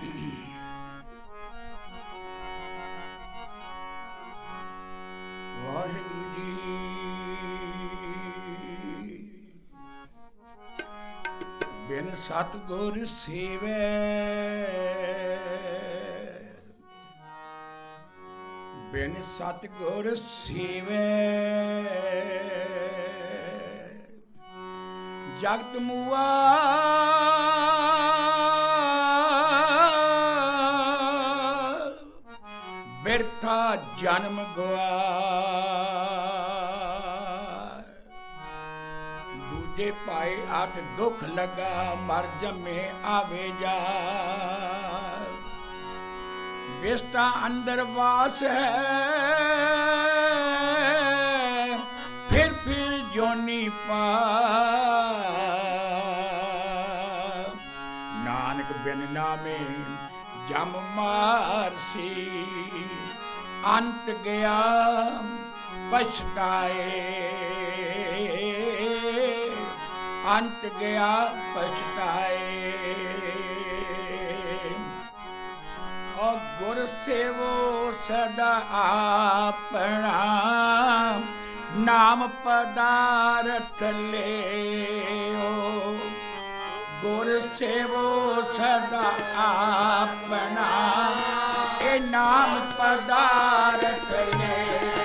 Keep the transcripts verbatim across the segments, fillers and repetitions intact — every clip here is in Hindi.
ਵਾਹਿਗੁਰੂ ਜੀ ਬਿਨ ਸਤਿਗੁਰ ਸੇਵੈ ਬਿਨ ਸਤਿਗੁਰ ਸੇਵੈ ਜਗਤ ਮੂਆ ਬਿਰਥਾ ਜਨਮ ਗਵਾਏ ਦੂਜੇ ਪਾਏ ਆਤ ਦੁੱਖ ਲਗਾ ਮਰ ਜੰਮੇ ਆਵੇ ਜਾ ਬਿਸਤਾ ਅੰਦਰ ਵਾਸ ਹੈ ਫਿਰ ਫਿਰ ਜੋਨੀ ਪਾ ਨਾਨਕ ਬਿਨ ਨਾਮੇ ਜਮ ਮਾਰਸੀ ਅੰਤ ਗਿਆ ਪਛਤਾਏ ਅੰਤ ਗਿਆ ਪਛਤਾਏ ਓ ਗੁਰ ਸੇਵੋ ਸਦਾ ਆਪਣਾ ਨਾਮ ਪਦਾਰਥ ਲਿਓ ਗੁਰ ਸੇਵੋ ਸਦਾ ਆਪਣਾ ਇਹ ਨਾਮ ਪਦਾਰਥ ਲੈ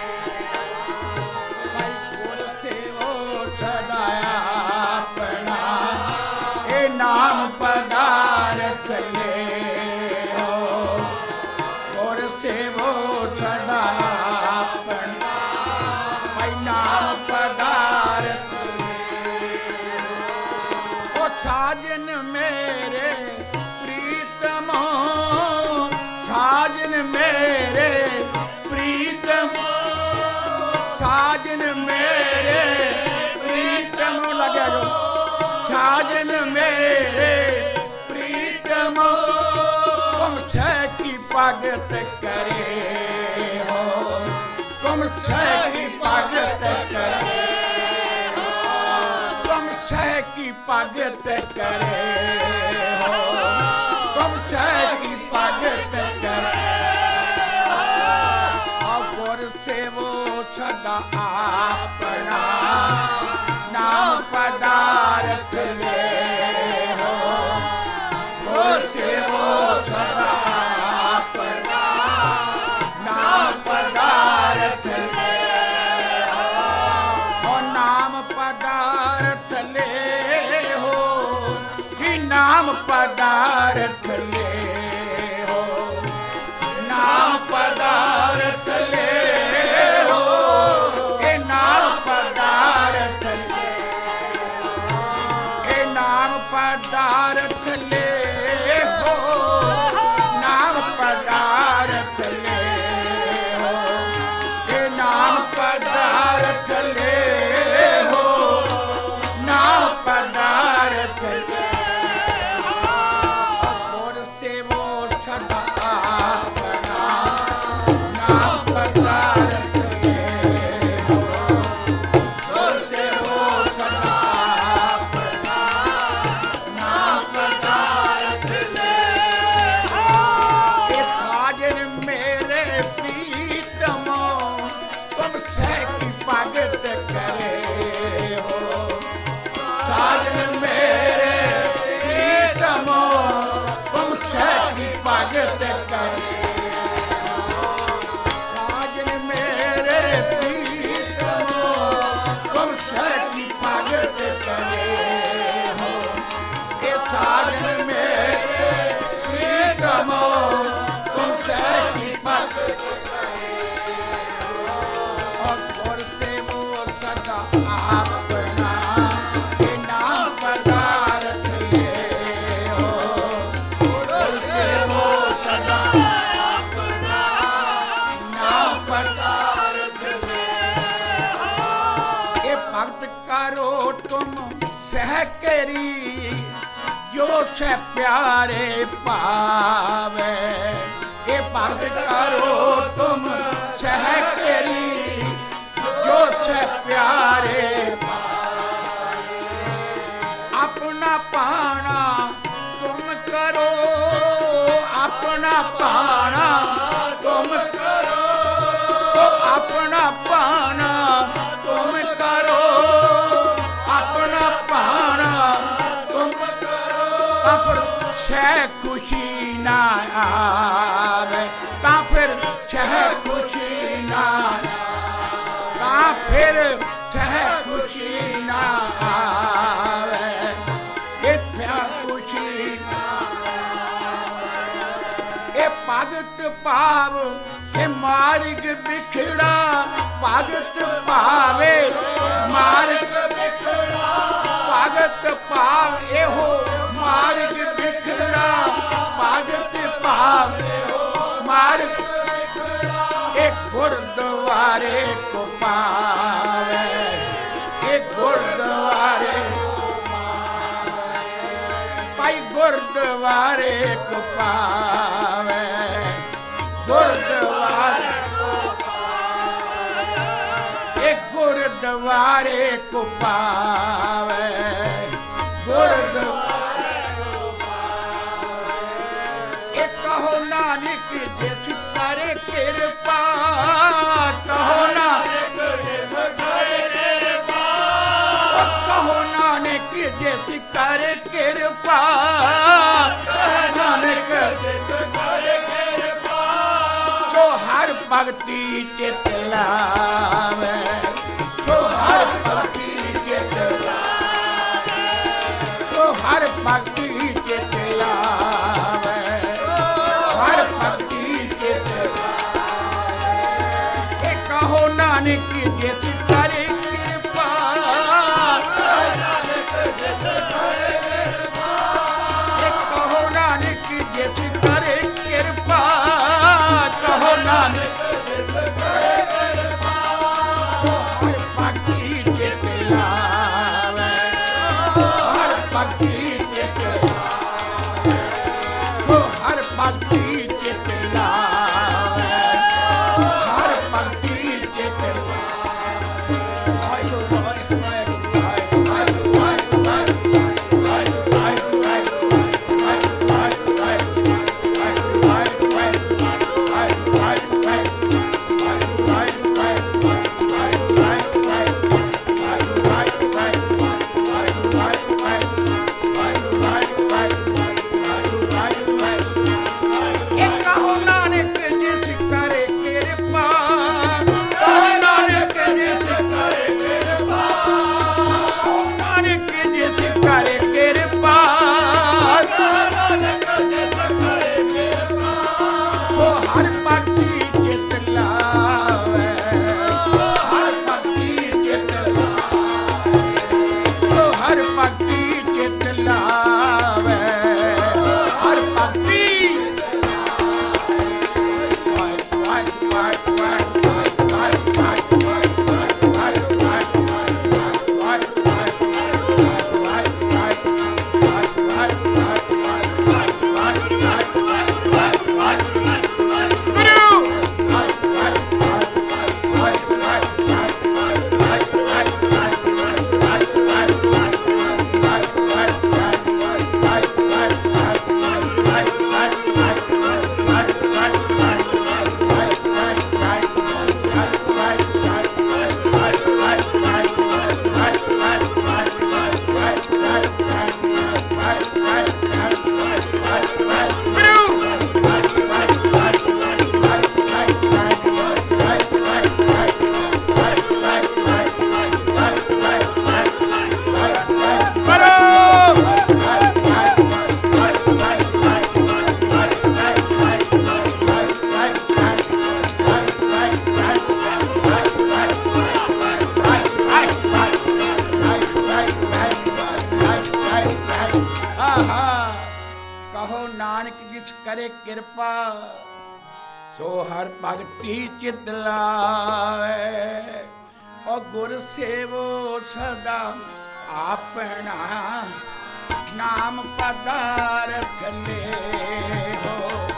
ਭਾਈ ਗੁਰ ਸੇਵੋ ਸਦਾ ਆਪਣਾ ਇਹ ਨਾਮ ਪਦਾਰਥ ਲੈ ਗੁਰ ਸੇਵੋ ਸਦਾ ਆਪਣਾ ਭਾਈ ਨਾਮ ਪਦਾਰਥ ਸਾਜਨ ਮੇਰੇ ਪ੍ਰੀਤਮੋ ਸਾਜਨ ਮੇਰੇ ਪ੍ਰੀਤਮੋ ਸਾਜਨ ਮੇਰੇ ਪ੍ਰੀਤਮੋ ਲੱਗਿਆ ਜੋ ਸਾਜਨ ਮੇਰੇ ਪ੍ਰੀਤਮੋ ਤੁਮ ਸਹਿ ਕੀ ਭਗਤ ਕਰੇ ਹੋ ਤੁਮ ਸਹਿ ਕੀ ਭਗਤ ਕਰੇ की भगत करे हो तुम की भगत करे गुर सेवो सदा अपना नाम पदार्थ ले हो गुर सेवो सदा अपना नाम पदार्थ ले नाम पदार्थ ले नाम पदार्थ ले हो नाम पदार्थ ले हो ए नाम पदार्थ ले ए नाम पदार्थ ले हो नाम पदार्थ ले हो ए नाम पदार्थ ले हो नाम पदार्थ ले जो से प्यारे पावे ये भगत करो तुम सह केरी जो से प्यारे अपना पाना तुम करो अपना पाना तुम करो, अपना पाना तुम करो, अपना पाना तुम करो। काफिर छह खुशी ना आवे, काफिर छह खुशी ना, काफिर छह खुशी ना आवे, इत्या खुशी ए भगत भाव ए मार्ग बिखड़ा, भगत भावे मार्ग बिखड़ा, भगत भाव एहो मार्ग बिखड़ा, भगत भाव मार्ग एक गुरुद्वारे को पावे, एक गुरुद्वारे भाई गुरुद्वारे को पावे, गुरुद्वारे एक गुरुद्वारे को पावे, गुरुद्वारे एक कहो नानक जिस करे कृपा, कहो नानक कहो नानक जिस करे कृपा, नानक जो हर भक्ति चित लावे, जो हर भक्ति चित लावे, जो हर भक्ति चित लावे, हर भक्ति चित लावे। कहो नानक जिस करे कृपा, कहो नानक जिस करे कृपा, कहो नानक हर भक्ति चित लावे, हर भक्ति चित लावे, हर भक्ति चित लावे, हर भक्ति चित करे कृपा सो हर भगति चित लावे। और गुर सेवो सदा अपना नाम पदार्थ ले हो।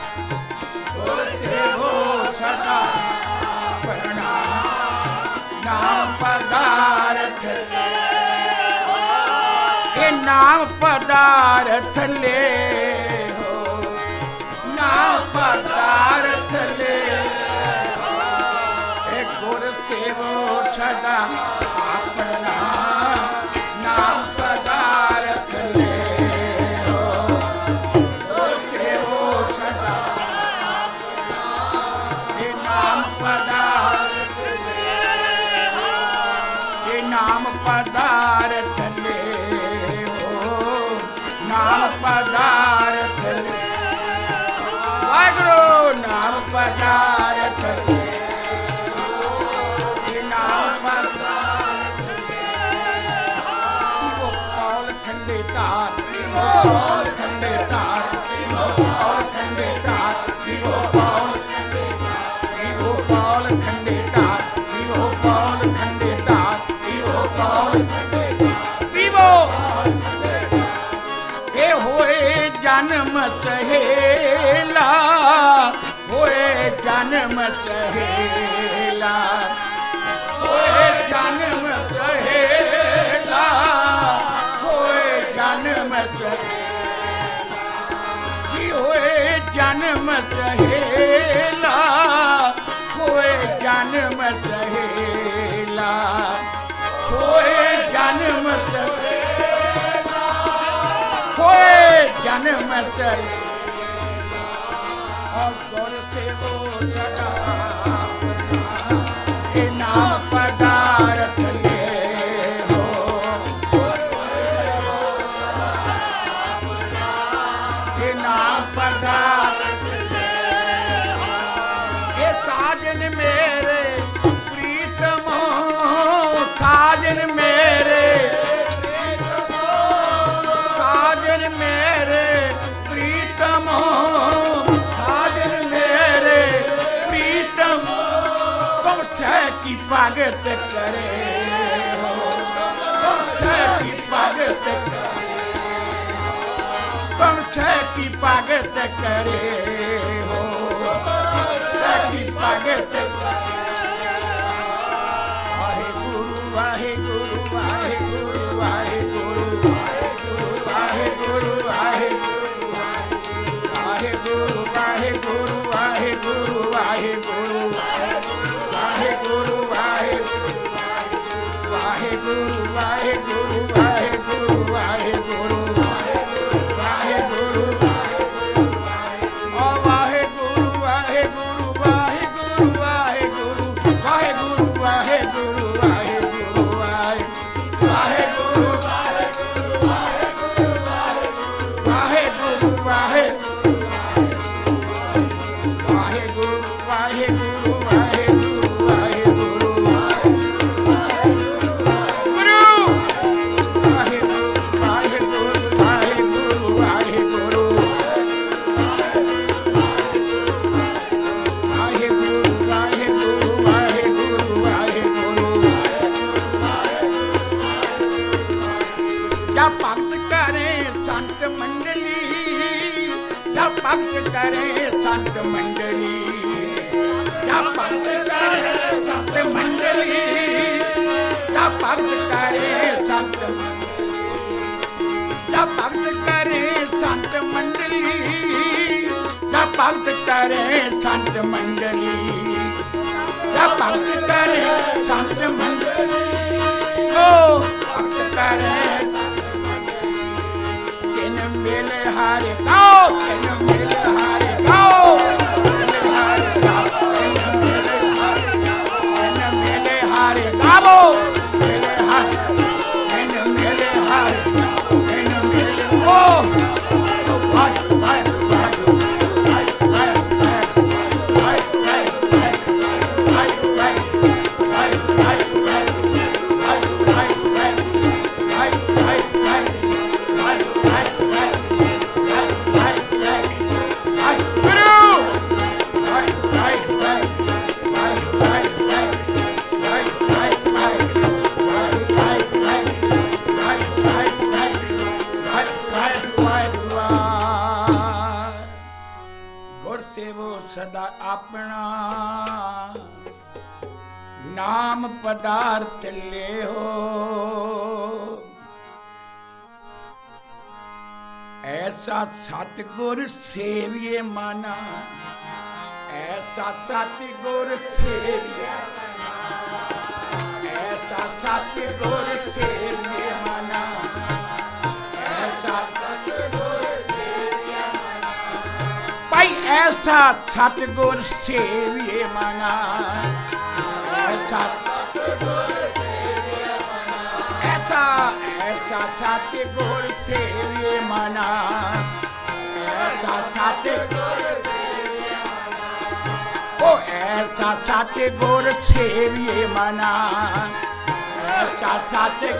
गुर सेवो सदा अपना नाम पदार्थ ले हो। ये नाम पदार्थ ले हो। नाम पदार्थ ले हो, नाम पदार्थ ले, वागुरु नाम पदार्थ ले, नाम पदार्थ ले, वो कौल खंडेतार, वो कौल खंडेतार, वो कौल खंडेतार, वो कौल वो कौल खंडेतार, वो कौल खंडेतार, वो कौल विवो हे होए जन्म सहेला, होए जन्म सहेला, होए जन्म सहेला, होए जन्म सहेला, होए जन्म सहेला, होए जन्म सहेला, होए जन्म सहेला, होए जन्म सहेला, और गुर से वो सदा के नाम पदार्थ ले हो, के नाम पदार्थ साजन मेरे प्रीतम हो, साजन मेरे साजन मेरे प्रीतम हो, साजन मेरे प्रीतम तुम छह की भगत करे हो, तुम छह की भगत करे, तुम छह की भगत करे हो, की भगत वाहे गुरु वाहे गुरु वाहे गुरु वाहे गुरु वाहे गुरु वाहे गुरु वाहे गुरु वाहे गुरु वाहे गुरु वाहे गुरु वाहे वाहे गुरु वाहे गुरु वाहे गुरु वाहे गुरु वाहे गुरु ओ वाहे गुरु वाहे गुरु वाहे गुरु वाहे गुरु वाहे गुरु वाहे गुरु वाहे गुरु वाहे वाहे गुरु वाहे गुरु वाहे गुरु वाहे वाहे गुरु वाहे गुरु वाहे गुरु वाहे गुरु गुरु वाहे गुरु वाहे गुरु वाहे गुरु वाहे गुरु वाहे गुरु वाहे गुरु वाहे गुरु वाहे गुरु या भक्त करे संत मंडली, या भक्त करे संत मंडली, या भक्त करे संत मंडली, या भक्त करे संत या भक्त करे संत मंडली, या भक्त करे संत मंडली, या भक्त करे संत मंडली, ओ भक्त करे किन मिले हारे गाओ, किन मिले हारे गाओ, किन हारे गाओ, किन मिले हारे गाओ, मिले हारे, किन मिले हारे, किन मिले ओ भाई भाई भाई भाई भाई भाई भाई भाई भाई भाई सदा अपना नाम पदार्थ ले हो, ऐसा सतगुर सेविए माना, ऐसा सतगुर सेविए, ऐसा सतगुर सेविए माना, ऐसा सतगुर भाई ऐसा सतगुर सेविए माना, ऐसा ऐसा छाते गोर से ये मना, ऐसा छाते ओ ऐसा छाते गोर से ये मना, ऐसा छाते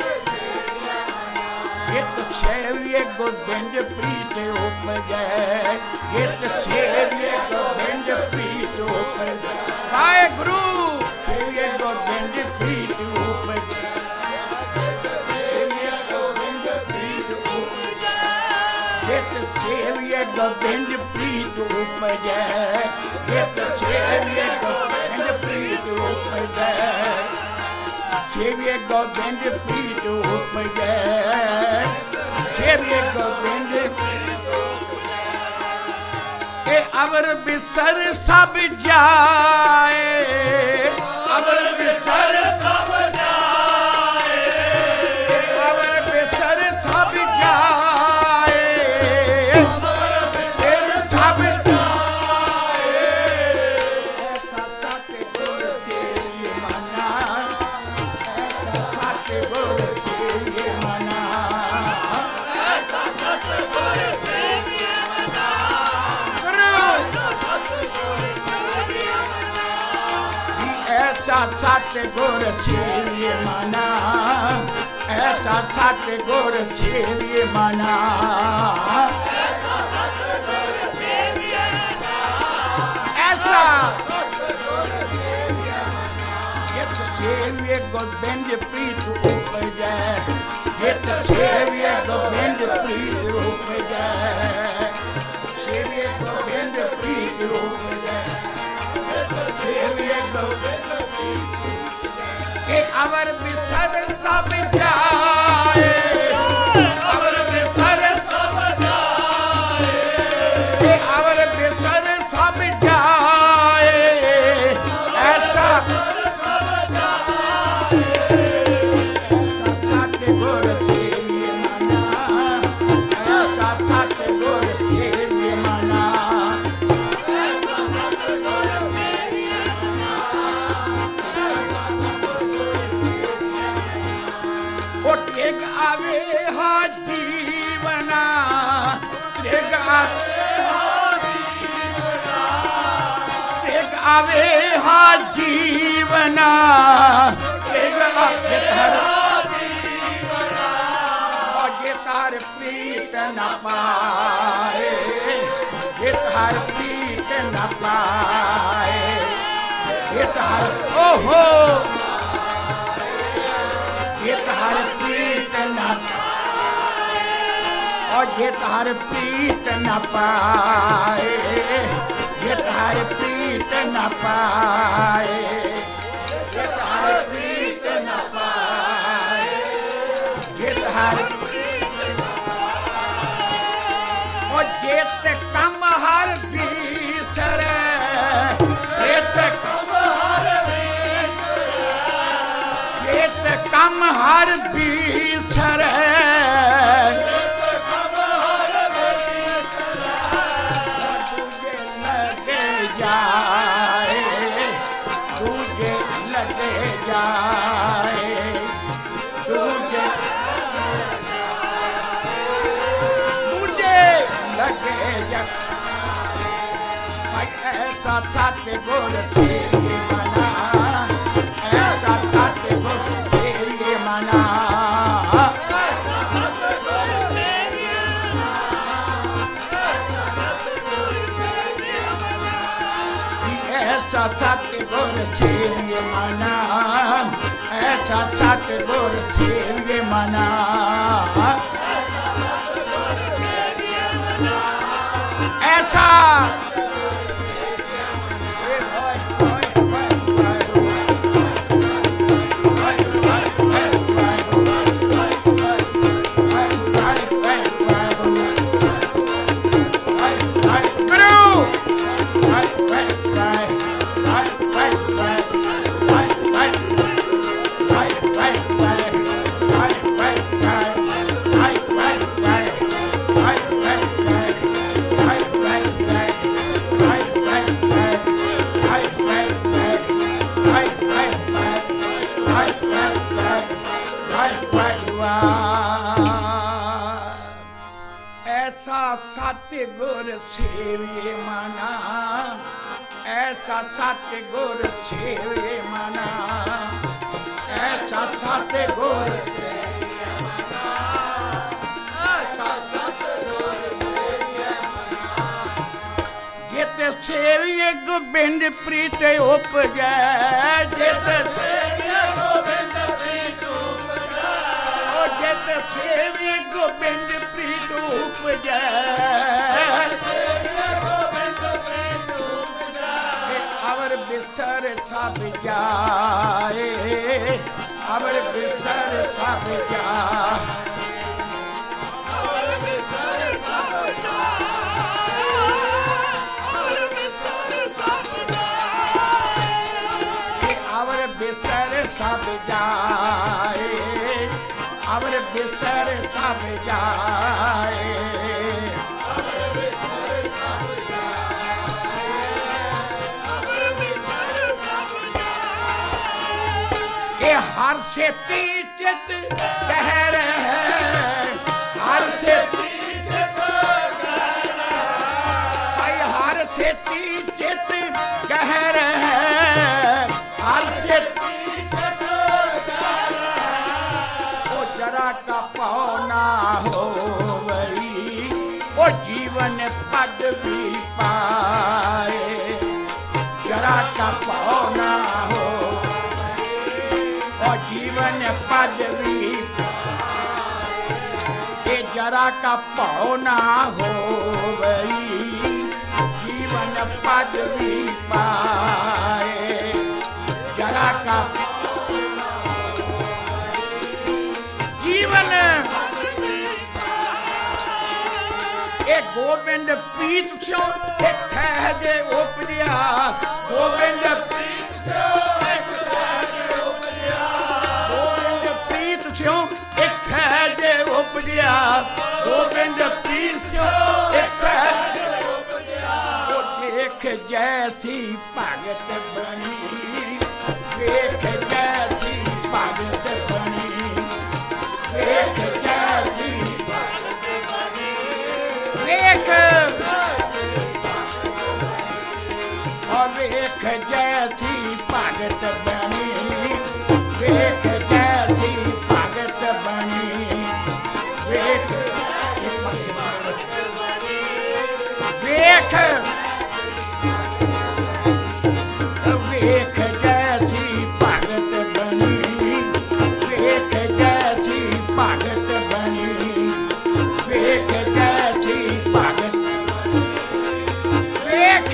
Get the chariot, go bend the feet to open gate. Get the chariot, go bend the feet to open gate. By Guru, chariot, go bend the feet to open gate. Chariot, go bend the feet to open gate. Get the chariot, go bend the feet to open gate. Get the chariot, go bend the feet to open gate. Chariot, go bend the feet to open gate. Chariot, go bend the feet to open gate. ए अवर बिसर सब जाए, अवर बिसर सब जाए, अवर बिसर सब जाए, अवर बिसर सब जाए। ऐसा छाते गोर से ये मना, ऐसा छाते गोर से ये मना, ऐसा छाते गोर से ये मना। ऐसा छाते गोर से ये मना, ऐसा छाते गोर से ये मना, ऐसा Get the chariot, go bend your feet to open gate. Get the chariot, go bend your feet to open gate. Chariot, go bend your feet to open gate. Get the chariot, go bend your feet to open gate. Hey, our बिसर सब जाए, our बिसर सब जाए, hey, our बिसर सब जाए, ऐसा छाते गोर से ये मना, ऐसा छाते गोर से ये मना, ऐसा छाते गोर से ये मना। ओ टेक आवे हा जीवना, टेक आवे हा जीवना, टेक आवे हा जीवना, टेक आवे हा जीवना। और ये तार प्रीत न पाए, ये तार प्रीत न पाए, ये तार ओहो ये तार प्रीत न पाए, और ये तार प्रीत न पाए, ये तार प्रीत न पाए, ये तार प्रीत न पाए, ये तार और जेत कम हर बीसर, जेत कम हर जेत कम हर बीसर, तुझे लगे जाए, तुझे लगे जाए, तुझे तुझे लगे जाए। ऐसा छाते गोर से ये मना, ऐसा छाते गोर से ये मना, ऐसा छाते गोर से ये मना, ऐसा छाते गोर से ये मना, ऐसा ऐसा सतगुर सेविए मना, ऐसा सतगुर सेविए मना, ऐसा सतगुर सेविए मना, ऐसा सतगुर सेविए मना। जित सेविए गोबिंद प्रीत उपजै, जित सेविए गोबिंद प्रीत उपजै, ओ जित सेविए गोबिंद प्रीत उपजै, अवर बिसर सब जाए, अवर बिसर सब जाए, अवर बिसर सब जाए, अवर बिसर सब जाए, अवर बिसर सब जाए, हर सेती चित कह रहे, हर सेती चित भाई हर सेती चित कह रहे, हर सेती चित ओ जरा का पौना हो गई, ओ जीवन पद भी पाए, जरा का पौना हो जीवन पद भी, ये जरा का पौना हो गई, जीवन पद भी पाए, जरा का जीवन एक गोविंद प्रीत छो एक सहज उपजिया, गोविंद प्रीत छो एक सहज उपजिया, गोविंद प्रीत छो एक सहज उपजिया, गोविंद प्रीत छो एक सहज उपजिया। ओ देख जैसी भगत बनी, देख जैसी भगत बनी, देख जैसी भगत बनी, देख और देख जैसी भगत बनी, देख जैसी भगत बनी, देख देख देख जैसी भगत बनी, देख जैसी भगत बनी, देख जैसी भगत, देख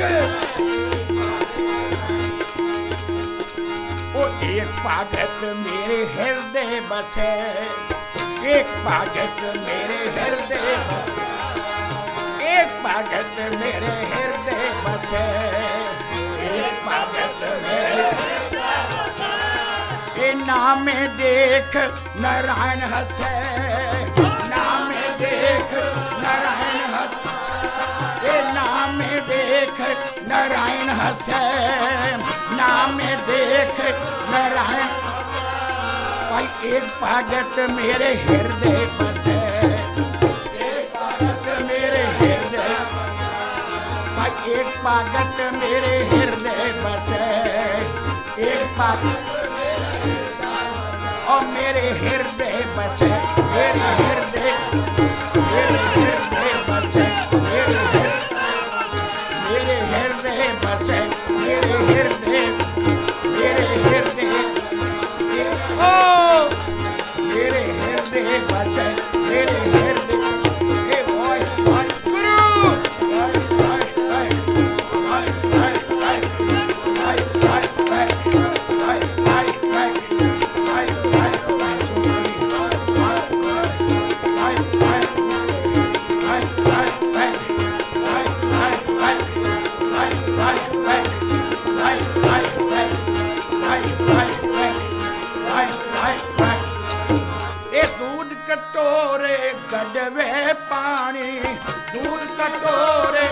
ओ एक भगत मेरे हृदय बसे, एक भगत मेरे हृदय बसे, एक भगत मेरे हृदय बसे, एक भगत मेरे हृदय बसे, ए नाम देख नारायण हंसे, नाम देख नारायण हंसे, ए नाम देख नारायण हंसे, नाम देख नारायण। भाई एक भगत मेरे हृदय बसे, एक भगत मेरे हृदय, भाई एक भगत मेरे हृदय बसे, एक भगत और मेरे हृदय बसे, मेरे हृदय, मेरे हृदय बसे, मेरे मेरे हृदय बसे, मेरे हृदय, मेरे हृदय, ओ मेरे हृदय बसे, मेरे हृदय, हे भाई भाई गुरु, भाई भाई भाई भाई भाई भाई भाई भाई भाई भाई भाई दूध कटोरे गडवे पानी, दूध कटोरे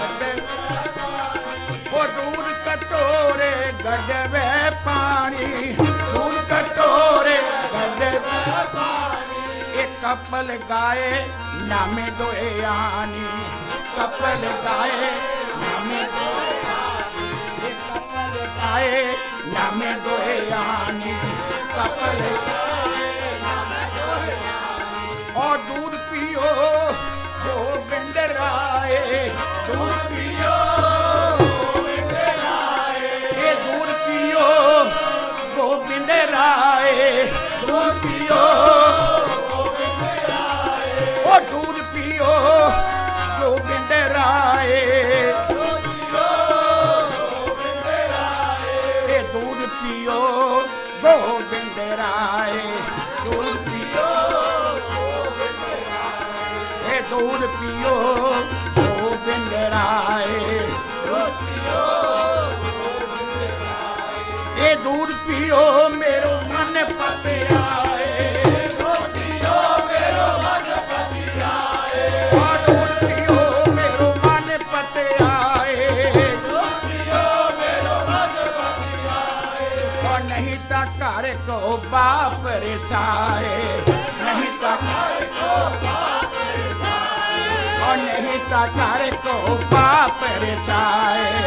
वो दूध कटोरे गडवे पानी, दूध कटोरे गडवे पानी, एक कपल गाए नामे दोए आनी, कपल गाए नामे दोए आनी, कपल गाए नामे दोए आनी, कपल गाए नामे दोए आनी। और दूध पियो गोविंद राय, दूध पियो गोविंद राय, ये दूध पियो गोविंद राय, दूध पियो गोविंद राय, ओ दूध पियो गोविंद राय, दूध पियो गोविंद राय, ये दूध पियो गोविंद राय, दूध पियो गोविंद राय, ये दूध पियो गोविंद राय, दूध पियो गोविंद राय, ये दूध पियो मेरो मन पते आए, दूध पियो मेरो मन पते आए, दूध पियो मेरो मन पते आए, दूध पियो मेरो मन पते आए। और नहीं ता घर को बाप रिसाए, नहीं ता घर को बाप रिसाए, और नहीं ता घर को बाप रिसाए,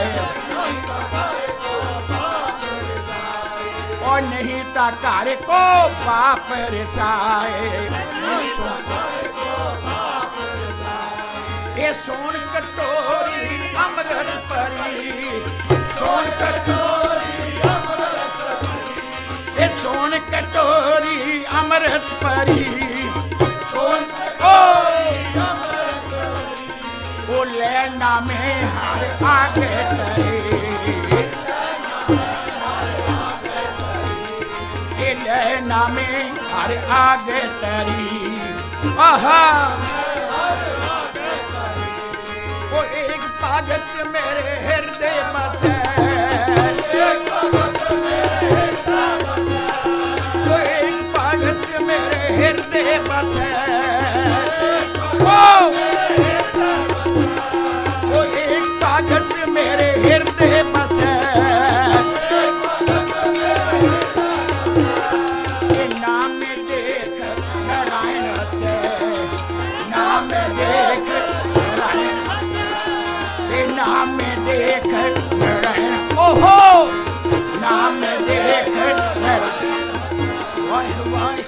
और नहीं ता घर को बाप रिसाए। ये सोन कटोरी अमृत परी, सोन कटोरी अमृत परी, ये सोन कटोरी अमृत परी, सोन कटोरी अमृत परी, वो लेना में हर आगे करे, लेना में हर आगे तरी, आहा वो एक भगत मेरे हृदय बसे, वो एक भगत मेरे हृदय बसे, वो एक भगत मेरे हृदय बसे, नाम देख ओहो नाम देख वाह वाह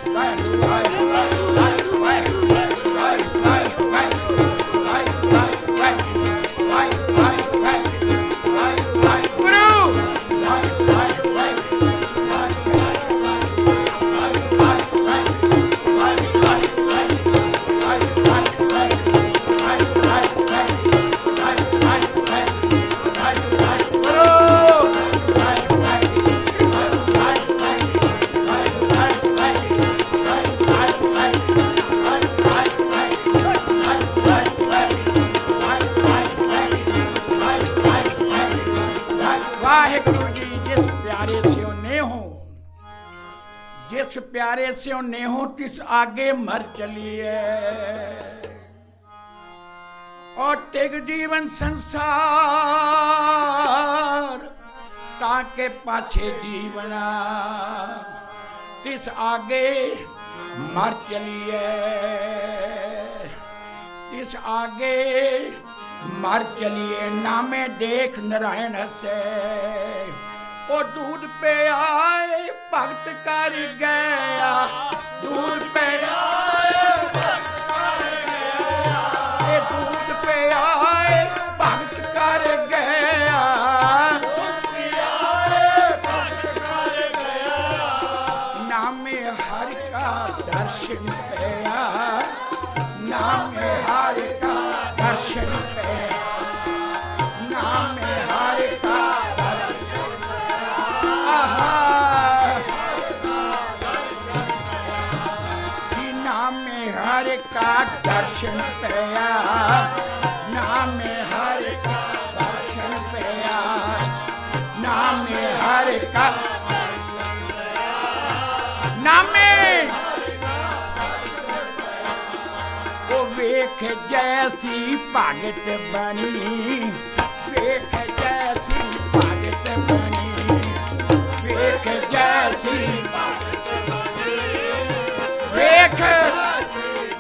जिस प्यारे से नेहो तिस आगे मर चलिए, और तेग जीवन संसार ताके पाछे जीवना तिस आगे मर चलिए, तिस आगे मर चलिए। नामे देख नारायण से ओ दूध पे आए भक्त कर गया, दूध पे आए भक्त कर गया, ये दूध पे आए भक्त कर गया, दूध पे आए भक्त कर गया। नामे हरि का दर्शन पाया, नामे हरि का दर्शन पाया, नामे हरि का हरि का दर्शन पाया, नाम हरि का दर्शन पाया, नाम हरि का नाम ओ वेख जैसी भगत बनी, वेख जैसी भगत बनी, वेख जैसी वेख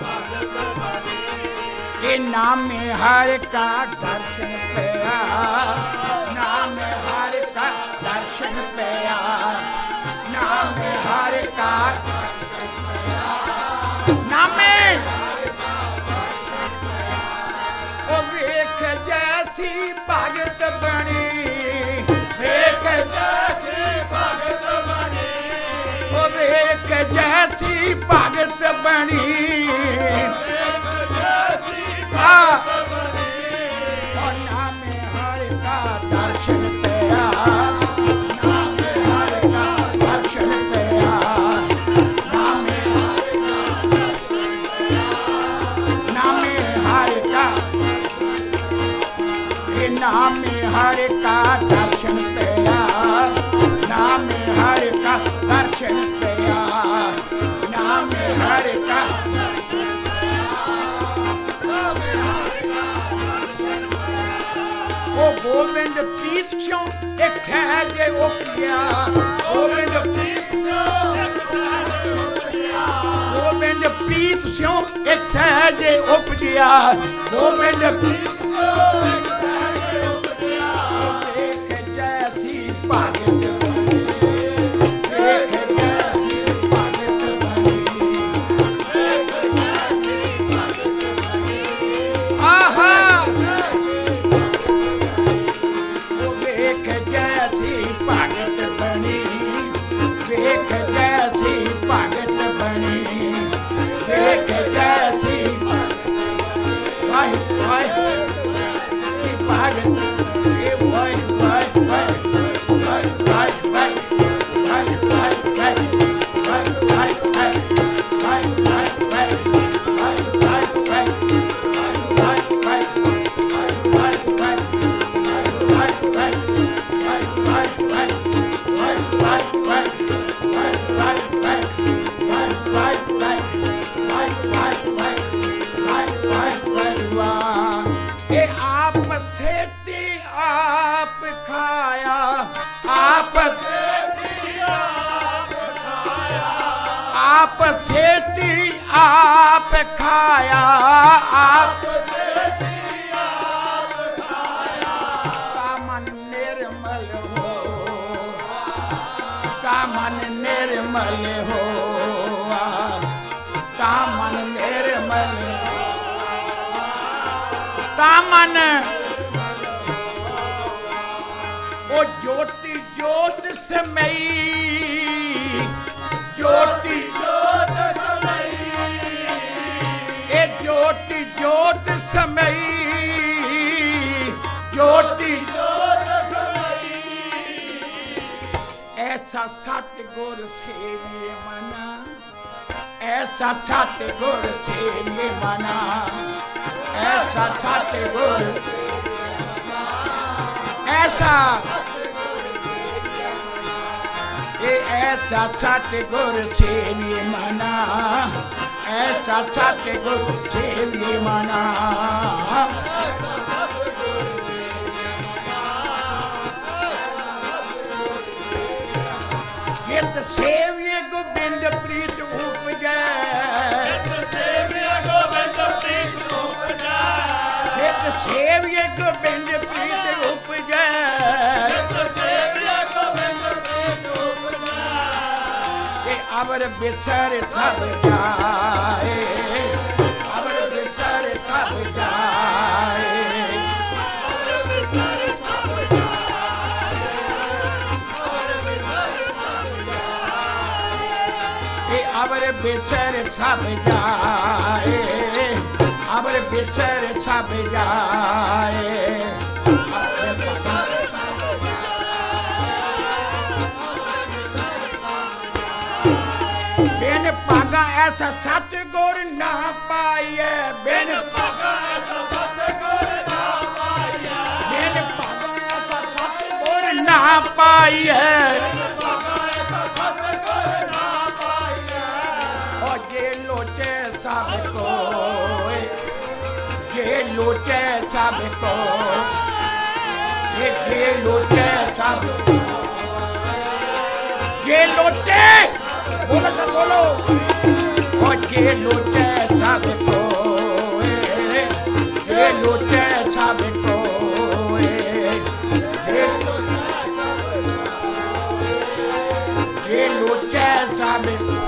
नाम हर का दर्शन पया, नाम हर का दर्शन पया, नाम हर का नाम ओ वेख जैसी भगत बनी, वेख जैसी भगत बनी, ओ वेख जैसी भगत बनी, नाम हर का दर्शन पया, नाम हर का दर्शन पया, नाम हर का ओ गोविंद प्रीत क्यों एक ठहरे उपया, गोविंद प्रीत गोविंद प्रीत क्यों एक ठहरे उपया, गोविंद प्रीत आप खेती आप खाया, आप का मन निर्मल हो, का मन निर्मल हो, का मन निर्मल, का मन ओ ज्योति ज्योत समई, ज्योति ज्योत समई, ए ज्योति ज्योत समई, ज्योति ज्योत समई, ऐसा सतगुर सेविए मना, ऐसा सतगुर सेविए मना, ऐसा सतगुर, ऐसा ये ऐसा सतगुर सेविए मना, ऐसा सतगुर सेविए मना, गिरत सेविए गोबिंद प्रीत उपजै, सेविए गोबिंद प्रीत उपजै, गिरत सेविए गोबिंद प्रीत उपजै, अबर बिछर सब जाए, अबर बिछर सब जाए, अबर बिछर सब जाए, अबर बिछर सब जाए, बिन पागा ऐसा सतगुर ना पाइए, बिन पागा ऐसा सतगुर ना पाइए, बिन पागा ऐसा सतगुर ना पाइए, और ये लोटे सब को, ये लोटे सब को, ये लोटे सब, ये लोटे बोलो तो बोलो, और ये लूटे सबको, जे लोचे सब कोए जे लोचे सब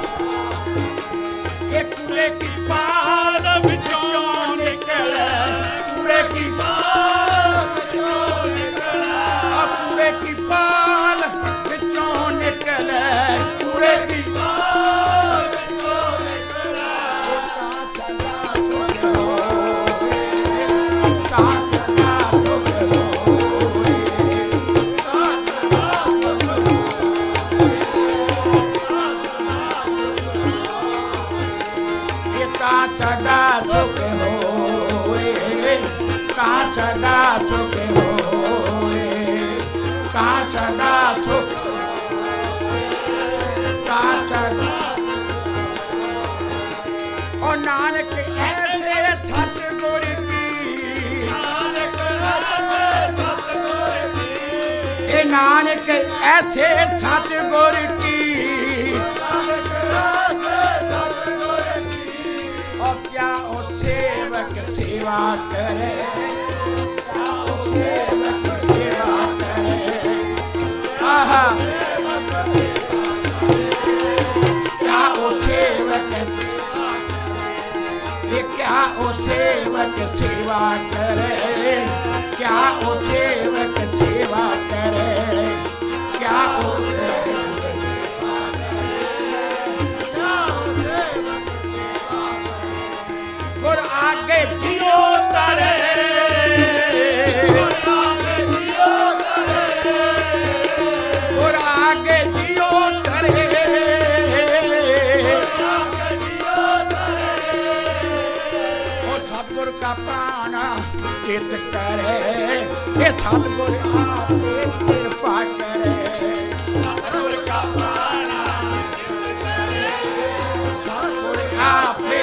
एक पूरे की पाल बिचों निकले पूरे की पाल बिचों निकले पूरे की पाल बिचों निकले पूरे की पाल बिचों निकले चढ़ा चुके होए कहाँ चढ़ा चुके होए कहाँ चढ़ा चुके कहाँ चढ़ा और नानक ऐसे सतगुर की नानक ऐसे सतगुर की और क्या ओ सेवक सेवा करे क्या ओ सेवक सेवा करे आहा क्या ओ सेवक ये क्या ओ सेवक सेवा करे क्या ओ सेवक सेवा करे क्या ओ और आगे जियो तारे और आगे जियो तारे और सतगुर का प्राण चित करे ये सतगुर आपे कृपा करे सतगुर का प्राण सतगुर आपे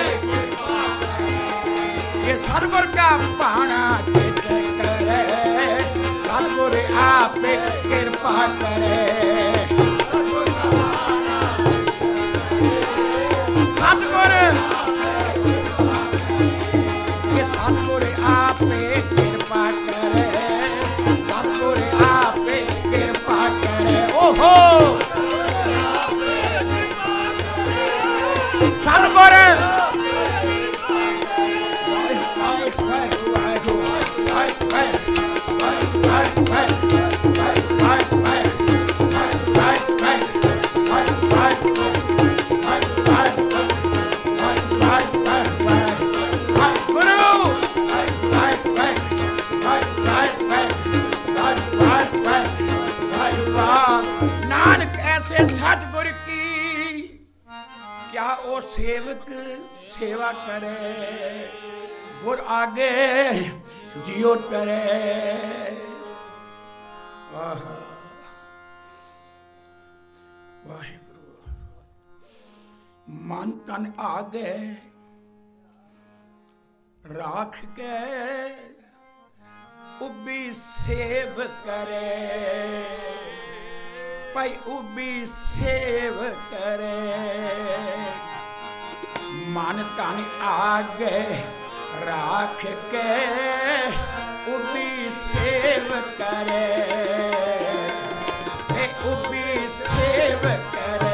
ये सतगुर का पाना चित करे सतगुर आप कृपा करे सतगुर ये सतगुर आप कृपा करे सतगुर आप कृपा करे ओहो सतगुर नानक ऐसे सतगुर की क्या ओ सेवक सेवा करे गुर आगे जियो करे वाहिगुरु मन तन आगे राख के उबी सेव करे भाई उबी सेव करे मन तन आगे राख के उबी सेव करे उबी सेव करे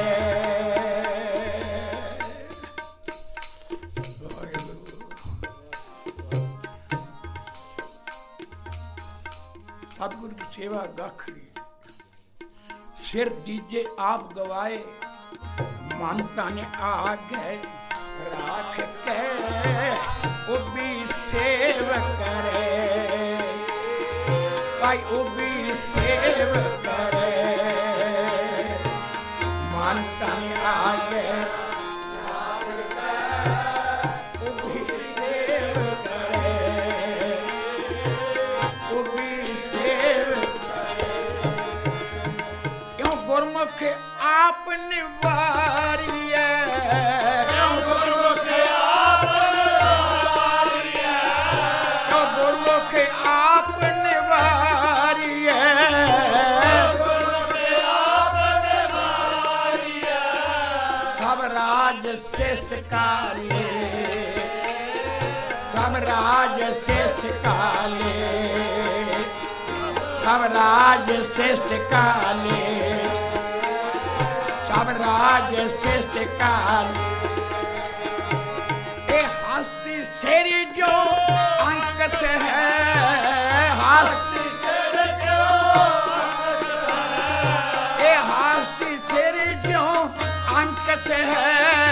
सतगुरु की सेवा गखरी सिर दीजे आप गवाए मन तन आगे राख के उबी सेव करे भाई उबी सेव करे मन तन आगे उबी सेव करे उबी सेव क्यों गुरमुख आप निवारिए क्यों गुरमुख आप निवारिए क्यों गुरमुख आप निवारिए गुरमुख आप निवारिए सब राज श्रेष्ठ कार्य सब राज शेष काले, सब राज शेष काले, सब राज शेष काले। ए हस्ती शेरी जो अंक से है, हस्ती शेरी जो ए हस्ती शेरी जो अंक से है,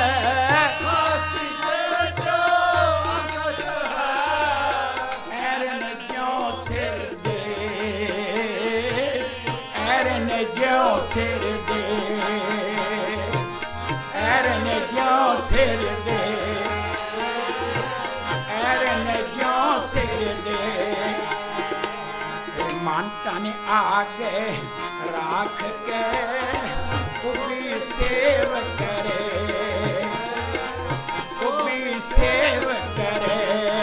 Tere de, erene jo tere de, erene jo tere de, मानता ने आगे राख के उबी सेव करे, उबी सेव करे,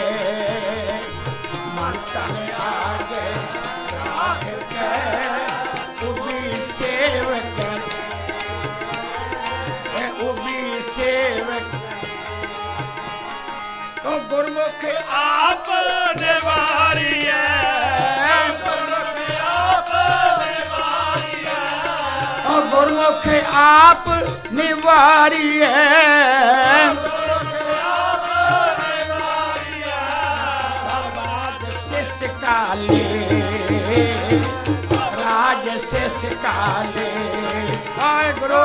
मानता ने आगे राख के उबी सेव करे, उबी सेव तो गुरमुख आप निवारी है, गुरमुख आप निवारी है, तो गुरमुख आप निवारी है, शिष्ट काले, राज शिष्ट काले, हाय गुरु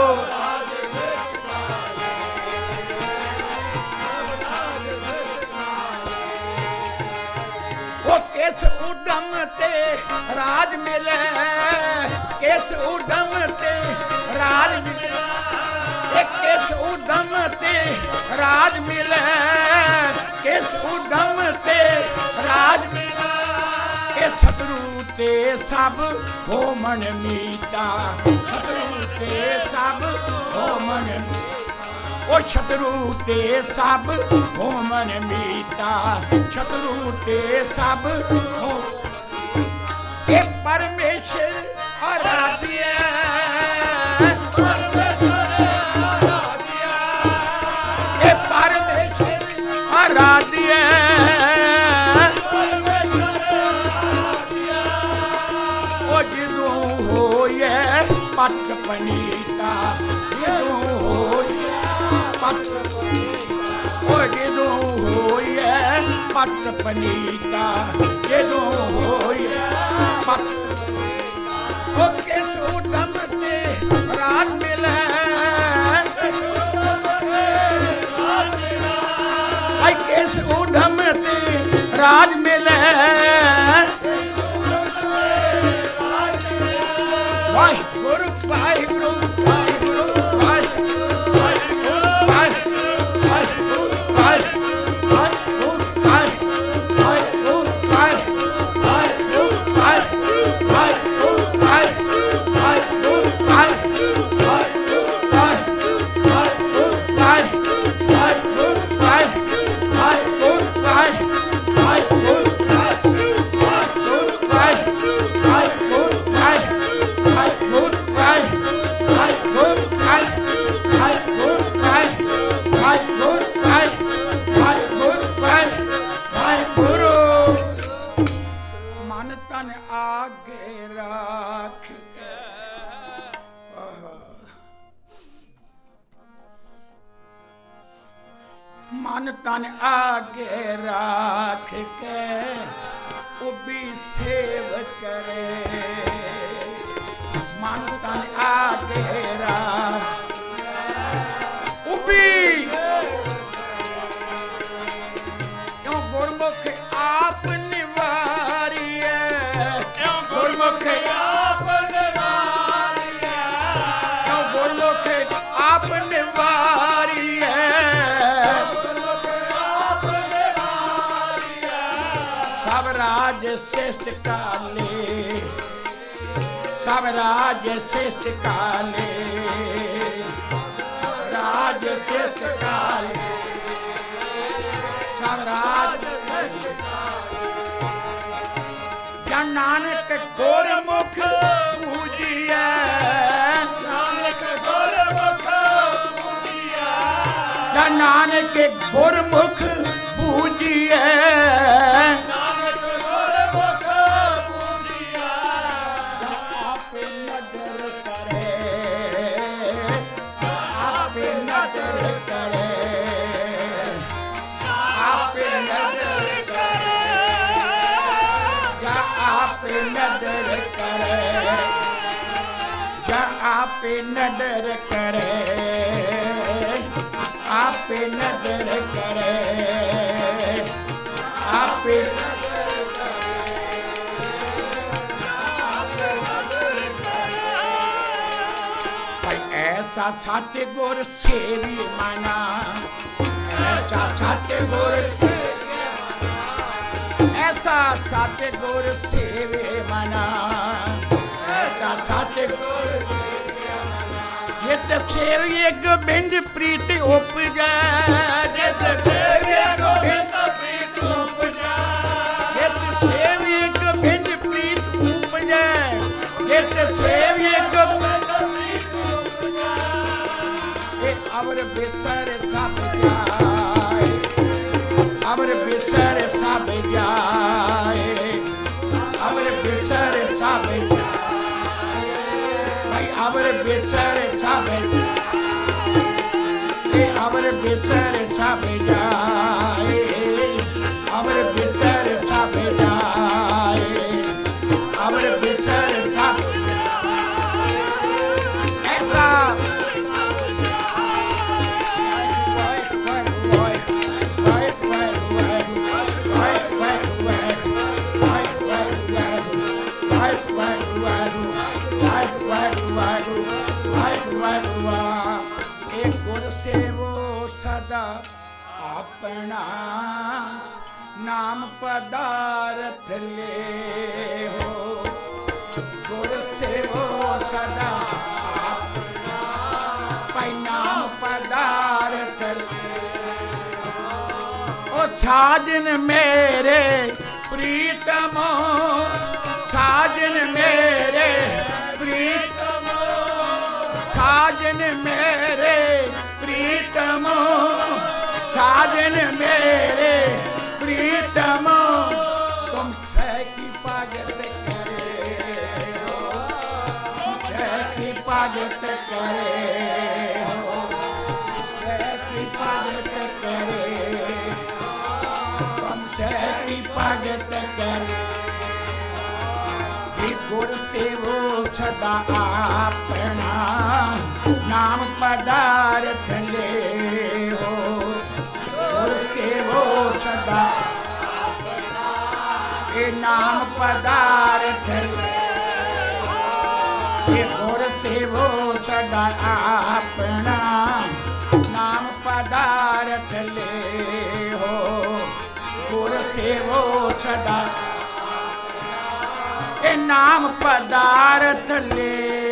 वो किस उद्यम ते राज मिले, किस उद्यम ते राज मिले, किस उद्यम ते राज मिले, किस उद्यम ते राज मिले, शत्रु ते सब हो मन मीता, शत्रु ते सब हो मन, ओ शत्रु ते सब हो मन मीता, शत्रु ते सब हो, ये परमेश्वर आराध्य, ये परमेश्वर आराध्य, पट पनीता, जिदू होए पट, ओ जिदू होए पट पनीता, जिदू होए पट, ओ किस उद्यम ते राज मिले, आई किस उद्यम ते राज मिले, वाहिगुरु वाहिगुरु वाहिगुरु वाहिगुरु वाहिगुरु वाहिगुरु वाहिगुरु वाहिगुरु वाहिगुरु मन तन आगे राख के, मन तन आगे राख के उबी सेव करे, मन तन आगे राख उबी, क्यों गुरमुख आप निवारी है, क्यों गुरमुख आप निवारी है, क्यों गुरमुख आप निवारी है, सब राज श्रेष्ठ काले, सब राज श्रेष्ठ काले, राज श्रेष्ठ काले, सब राज श्रेष्ठ काले, नानक गुरमुख पूजिया, नानक गुरमुख पूजिया, नानक गुरमुख पूजिए आप नदर करे आप नदर करे आप ऐसा छाते गोर सेवी माना ऐसा छाते गोर ऐसा छाते गोर सेवे माना ऐसा छाते गोर ये तो सेव एक बिंद प्रीत उपजा ये तो सेव एक बिंद प्रीत उपजा ये तो सेव एक बिंद प्रीत उपजा ये तो सेव एक बिंद प्रीत उपजा ये अमर बिसर सब जाए अमर बिसर सब जाए अमर बिसर सब अमर बिसर छाबे अमर बिसर छाबे जाए अमर बिसर छाबे जाए अमर बिसर छाबे ऐसा एक गुर से वो सदा अपना नाम पदार्थ ले हो गुर से वो सदा अपना नाम पदार्थ ओ साजन मेरे प्रीतमो साजन मेरे प्रीतमो साजन मेरे प्रीतमो साजन मेरे प्रीतमो तुम की पागत करे हो की पागत करे हो की पागत करे तुम की पागत करे गुर से वो सदा अपना नाम पदार्थ ले हो गुर से वो सदा ये नाम पदार्थ ले गुर से वो सदा अपना नाम पदार्थ ले हो गुर से वो सदा नाम पदार्थ ले